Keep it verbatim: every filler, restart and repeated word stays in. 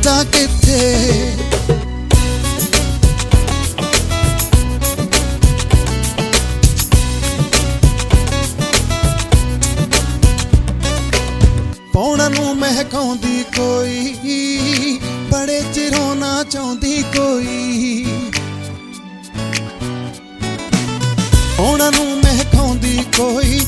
ਜਾ ਕਿੱਥੇ। ਪਾਉਣਾ ਨੂੰ ਮਹਿਕਾਉਂਦੀ ਕੋਈ, ਬੜੇ ਚਿਰੋਂ ਨਾ ਚਾਹੁੰਦੀ ਕੋਈ। ਪਾਉਣਾ ਨੂੰ ਮਹਿਕਾਉਂਦੀ ਕੋਈ,